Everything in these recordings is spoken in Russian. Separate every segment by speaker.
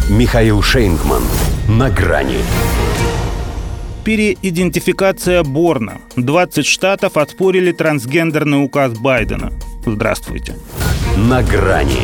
Speaker 1: Михаил Шейнгман. На грани.
Speaker 2: Переидентификация Борна. 20 штатов оспорили трансгендерный указ Байдена. Здравствуйте.
Speaker 1: На грани.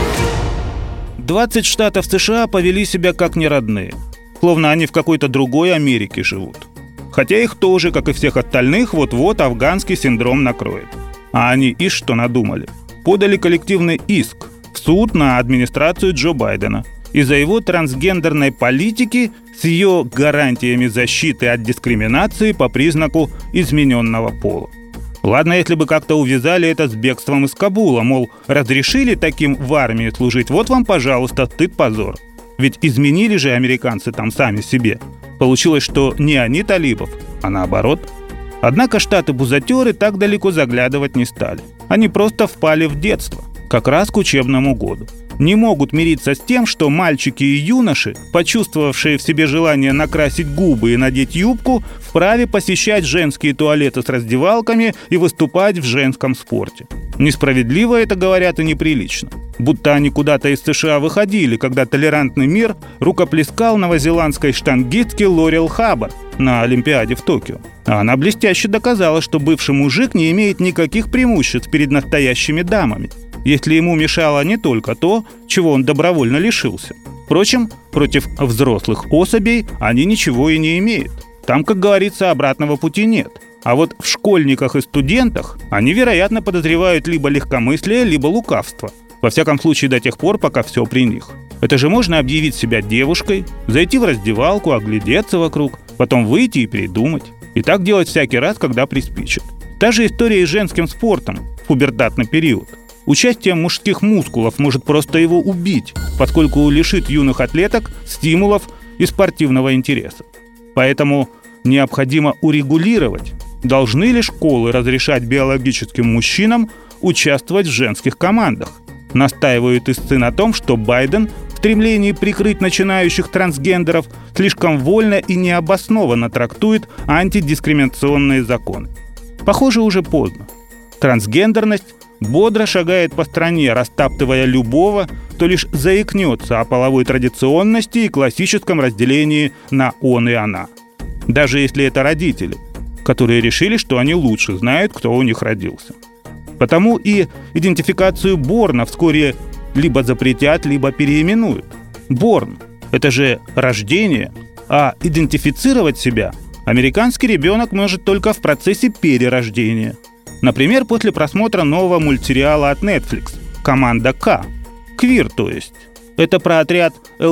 Speaker 2: 20 штатов США повели себя как неродные. Словно они в какой-то другой Америке живут. Хотя их тоже, как и всех остальных, вот-вот афганский синдром накроет. А они ишь что надумали. Подали коллективный иск в суд на администрацию Джо Байдена из-за его трансгендерной политики с ее гарантиями защиты от дискриминации по признаку измененного пола. Ладно, если бы как-то увязали это с бегством из Кабула, мол, разрешили таким в армии служить, вот вам, пожалуйста, стыд-позор. Ведь изменили же американцы там сами себе. Получилось, что не они талибов, а наоборот. Однако штаты-бузатеры так далеко заглядывать не стали. Они просто впали в детство, как раз к учебному году. Не могут мириться с тем, что мальчики и юноши, почувствовавшие в себе желание накрасить губы и надеть юбку, вправе посещать женские туалеты с раздевалками и выступать в женском спорте. Несправедливо это, говорят, и неприлично. Будто они куда-то из США выходили, когда толерантный мир рукоплескал новозеландской штангистке Лорел Хаббар на Олимпиаде в Токио. А она блестяще доказала, что бывший мужик не имеет никаких преимуществ перед настоящими дамами, если ему мешало не только то, чего он добровольно лишился. Впрочем, против взрослых особей они ничего и не имеют. Там, как говорится, обратного пути нет. А вот в школьниках и студентах они, вероятно, подозревают либо легкомыслие, либо лукавство. Во всяком случае, до тех пор, пока все при них. Это же можно объявить себя девушкой, зайти в раздевалку, оглядеться вокруг, потом выйти и передумать. И так делать всякий раз, когда приспичит. Та же история и с женским спортом в пубертатный период. Участие мужских мускулов может просто его убить, поскольку лишит юных атлеток стимулов и спортивного интереса. Поэтому необходимо урегулировать, должны ли школы разрешать биологическим мужчинам участвовать в женских командах. Настаивают истцы на том, что Байден в стремлении прикрыть начинающих трансгендеров слишком вольно и необоснованно трактует антидискриминационные законы. Похоже, уже поздно. Трансгендерность бодро шагает по стране, растаптывая любого, кто лишь заикнется о половой традиционности и классическом разделении на «он» и «она». Даже если это родители, которые решили, что они лучше знают, кто у них родился. Потому и идентификацию Борна вскоре либо запретят, либо переименуют. Борн – это же рождение, а идентифицировать себя американский ребенок может только в процессе перерождения. Например, после просмотра нового мультсериала от Netflix «Команда К». Квир, то есть. Это про отряд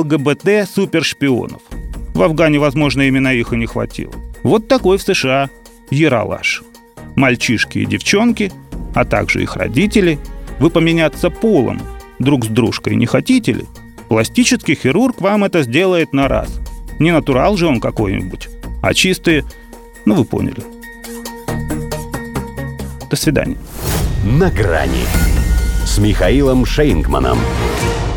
Speaker 2: ЛГБТ-супершпионов. В Афгане, возможно, именно их и не хватило. Вот такой в США яралаш. Мальчишки и девчонки, а также их родители. Вы поменяться полом друг с дружкой не хотите ли? Пластический хирург вам это сделает на раз. Не натурал же он какой-нибудь, а чистые, вы поняли. До свидания.
Speaker 1: На грани с Михаилом Шейнгманом.